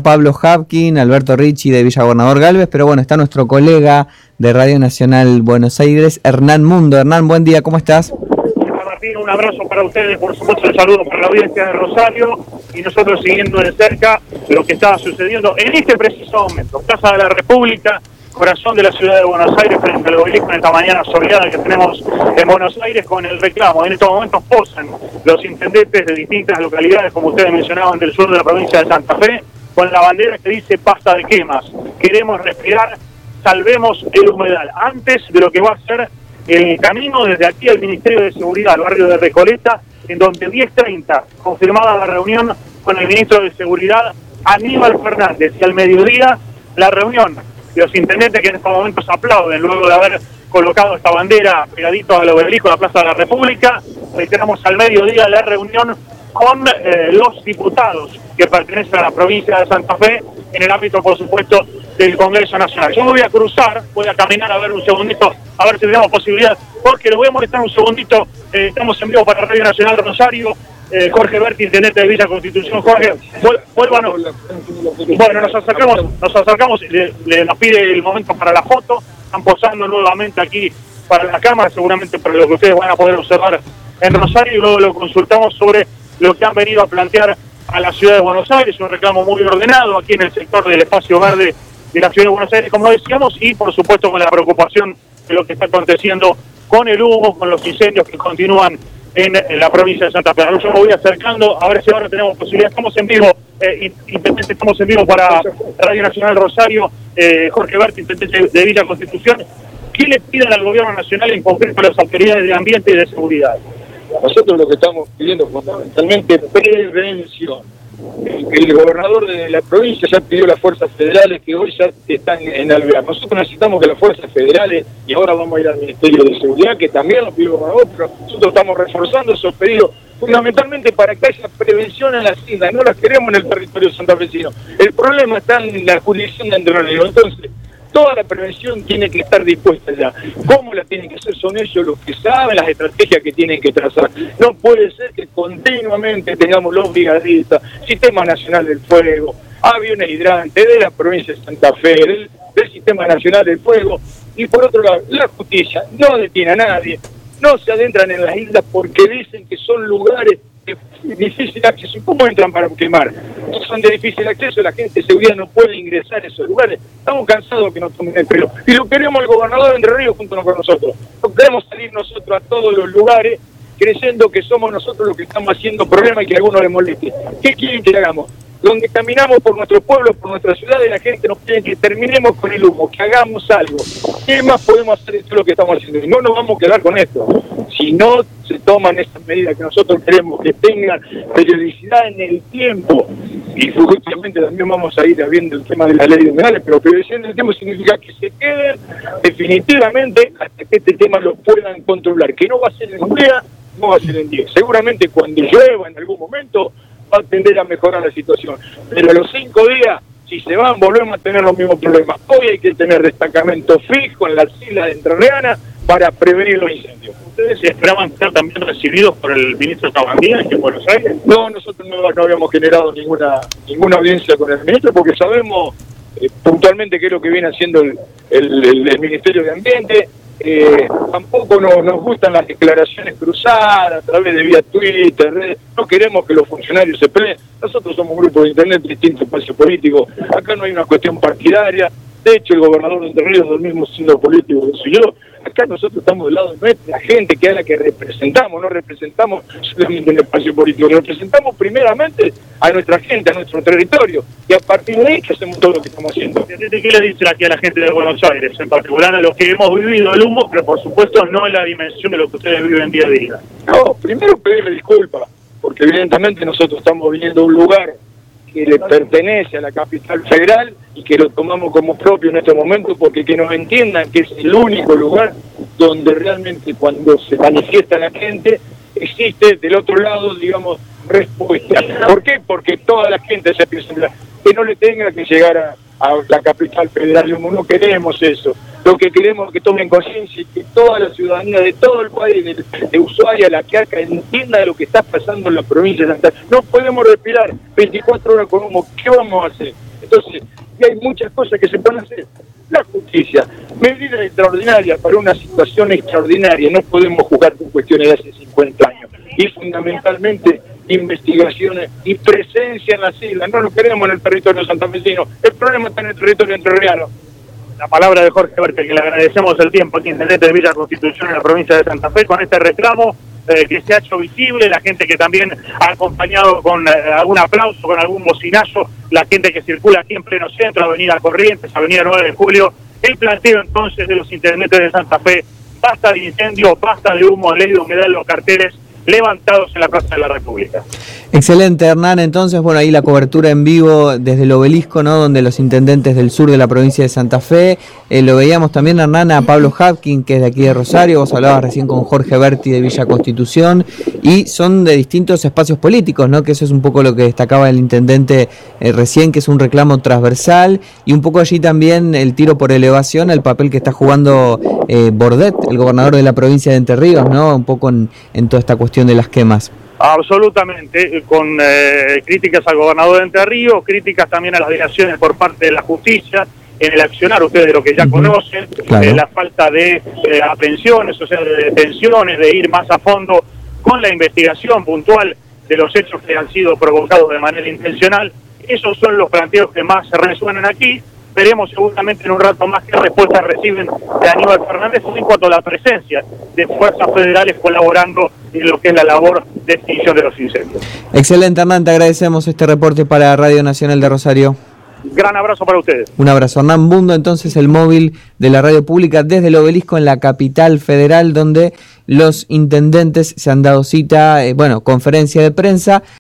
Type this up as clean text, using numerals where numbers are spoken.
Pablo Hapkin, Alberto Ricci de Villa Gobernador Galvez, pero bueno, está nuestro colega de Radio Nacional Buenos Aires, Hernán Mundo. Hernán, buen día, ¿cómo estás? Martín, un abrazo para ustedes, por supuesto el saludo para la audiencia de Rosario y nosotros siguiendo de cerca lo que está sucediendo en este preciso momento. Plaza de la República, corazón de la ciudad de Buenos Aires, frente al obelisco en esta mañana soleada que tenemos en Buenos Aires con el reclamo. En estos momentos posan los intendentes de distintas localidades, como ustedes mencionaban, del sur de la provincia de Santa Fe, con la bandera que dice basta de quemas. Queremos respirar, salvemos el humedal. Antes de lo que va a ser el camino desde aquí al Ministerio de Seguridad, al barrio de Recoleta, en donde 10:30, confirmada la reunión con el ministro de Seguridad, Aníbal Fernández, y al mediodía la reunión de los intendentes que en estos momentos aplauden luego de haber colocado esta bandera pegadito al obelisco de la Plaza de la República. Reiteramos al mediodía la reunión con los diputados que pertenecen a la provincia de Santa Fe en el ámbito, por supuesto, del Congreso Nacional. Yo me voy a cruzar, voy a caminar a ver un segundito, a ver si tenemos posibilidad. Jorge, le voy a molestar un segundito, estamos en vivo para Radio Nacional Rosario. Jorge Berti, intendente de Villa Constitución. Jorge, vuélvanos. Bueno, nos acercamos, nos pide el momento para la foto. Están posando nuevamente aquí para la cámara, seguramente para lo que ustedes van a poder observar en Rosario, y luego lo consultamos sobre lo que han venido a plantear a la ciudad de Buenos Aires, un reclamo muy ordenado aquí en el sector del espacio verde de la ciudad de Buenos Aires, como decíamos, y por supuesto con la preocupación de lo que está aconteciendo con el humo, con los incendios que continúan en la provincia de Santa Fe. Yo me voy acercando, a ver si ahora tenemos posibilidad. Estamos en vivo, intendente, estamos en vivo para Radio Nacional Rosario. Jorge Berti, intendente de Villa Constitución. ¿Qué le piden al gobierno nacional, en concreto a las autoridades de ambiente y de seguridad? Nosotros lo que estamos pidiendo fundamentalmente es prevención. El gobernador de la provincia ya pidió las fuerzas federales que hoy ya están en alvear. Nosotros necesitamos que las fuerzas federales, y ahora vamos a ir al Ministerio de Seguridad, que también lo pidió el gobernador, pero nosotros estamos reforzando esos pedidos fundamentalmente para que haya prevención en las islas. No las queremos en el territorio santafesino. El problema está en la jurisdicción de Entre Ríos. Entonces, toda la prevención tiene que estar dispuesta ya. ¿Cómo la tienen que hacer? Son ellos los que saben las estrategias que tienen que trazar. No puede ser que continuamente tengamos los brigadistas, Sistema Nacional del Fuego, aviones hidrantes de la provincia de Santa Fe, del Sistema Nacional del Fuego, y por otro lado, la justicia no detiene a nadie, no se adentran en las islas porque dicen que son lugares de difícil acceso. ¿Cómo entran para quemar? No son de difícil acceso, la gente de seguridad no puede ingresar a esos lugares. Estamos cansados de que nos tomen el pelo. Y lo queremos el gobernador de Entre Ríos junto con nosotros. No queremos salir nosotros a todos los lugares creyendo que somos nosotros los que estamos haciendo problemas y que a algunos les moleste. ¿Qué quieren que hagamos? Donde caminamos por nuestro pueblo, por nuestra ciudad, y la gente nos pide que terminemos con el humo, que hagamos algo. ¿Qué más podemos hacer? Esto es lo que estamos haciendo. Y no nos vamos a quedar con esto. Si no se toman estas medidas que nosotros queremos que tengan periodicidad en el tiempo, y justamente también vamos a ir viendo el tema de la ley de humedales, pero periodicidad en el tiempo significa que se queden definitivamente hasta que este tema lo puedan controlar, que no va a ser en un día, no va a ser en 10. Seguramente cuando llueva en algún momento va a tender a mejorar la situación, pero a los 5 días, si se van, volvemos a tener los mismos problemas. Hoy hay que tener destacamento fijo en las islas de Entrerriana para prevenir los incendios. ¿Ustedes esperaban ser también recibidos por el ministro Tabandía en Buenos Aires? No, nosotros no habíamos generado ninguna audiencia con el ministro porque sabemos puntualmente qué es lo que viene haciendo el Ministerio de Ambiente. Tampoco nos gustan las declaraciones cruzadas a través de vía Twitter, redes. No queremos que los funcionarios se peleen. Nosotros somos un grupo de internet de distintos espacios políticos. Acá no hay una cuestión partidaria. De hecho, el gobernador de Entre Ríos, del mismo signo político que soy yo, acá nosotros estamos del lado de nuestra gente, que es la que representamos. No representamos solamente un espacio político, representamos primeramente a nuestra gente, a nuestro territorio, y a partir de ahí que hacemos todo lo que estamos haciendo. ¿Qué le dicen aquí a la gente de Buenos Aires, en particular a los que hemos vivido el humo, pero por supuesto no en la dimensión de lo que ustedes viven día a día? No, primero pedirle disculpas, porque evidentemente nosotros estamos viniendo a un lugar que le pertenece a la capital federal y que lo tomamos como propio en este momento, porque que nos entiendan que es el único lugar donde realmente cuando se manifiesta la gente existe del otro lado, digamos, respuesta. ¿Por qué? Porque toda la gente se piensa que no le tenga que llegar a la capital federal. No queremos eso. Lo que queremos es que tomen conciencia y que toda la ciudadanía de todo el país, de Ushuaia, La Quiaca, entienda de lo que está pasando en la provincia de Santa Fe. No podemos respirar 24 horas con humo. ¿Qué vamos a hacer? Entonces, y hay muchas cosas que se pueden hacer. La justicia, medidas extraordinarias para una situación extraordinaria, no podemos jugar con cuestiones de hace 50 años. Y fundamentalmente investigaciones y presencia en las islas. No lo queremos en el territorio santafesino, el problema está en el territorio entrerriano. La palabra de Jorge Berke, que le agradecemos el tiempo aquí, intendente de Villa Constitución en la provincia de Santa Fe, con este reclamo que se ha hecho visible, la gente que también ha acompañado con algún aplauso, con algún bocinazo, la gente que circula aquí en pleno centro, Avenida Corrientes, Avenida 9 de Julio, el planteo entonces de los intendentes de Santa Fe: basta de incendio, basta de humo, ley de humedad en los carteles levantados en la Plaza de la República. Excelente, Hernán. Entonces, bueno, ahí la cobertura en vivo desde el Obelisco, ¿no? Donde los intendentes del sur de la provincia de Santa Fe, lo veíamos también, Hernán, a Pablo Hapkin, que es de aquí de Rosario. Vos hablabas recién con Jorge Berti de Villa Constitución, y son de distintos espacios políticos, ¿no? Que eso es un poco lo que destacaba el intendente recién, que es un reclamo transversal, y un poco allí también el tiro por elevación, el papel que está jugando Bordet, el gobernador de la provincia de Entre Ríos, ¿no? Un poco en toda esta cuestión de las quemas. Absolutamente, con críticas al gobernador de Entre Ríos, críticas también a las dilaciones por parte de la justicia en el accionar, ustedes lo que ya conocen, claro. La falta de aprehensiones, o sea, de detenciones, de ir más a fondo con la investigación puntual de los hechos que han sido provocados de manera intencional. Esos son los planteos que más resuenan aquí. Veremos seguramente en un rato más qué respuestas reciben de Aníbal Fernández en cuanto a la presencia de fuerzas federales colaborando en lo que es la labor de extinción de los incendios. Excelente, Hernán, te agradecemos este reporte para Radio Nacional de Rosario. Gran abrazo para ustedes. Un abrazo. Hernán Mundo, entonces, el móvil de la radio pública desde el Obelisco en la capital federal, donde los intendentes se han dado cita, conferencia de prensa.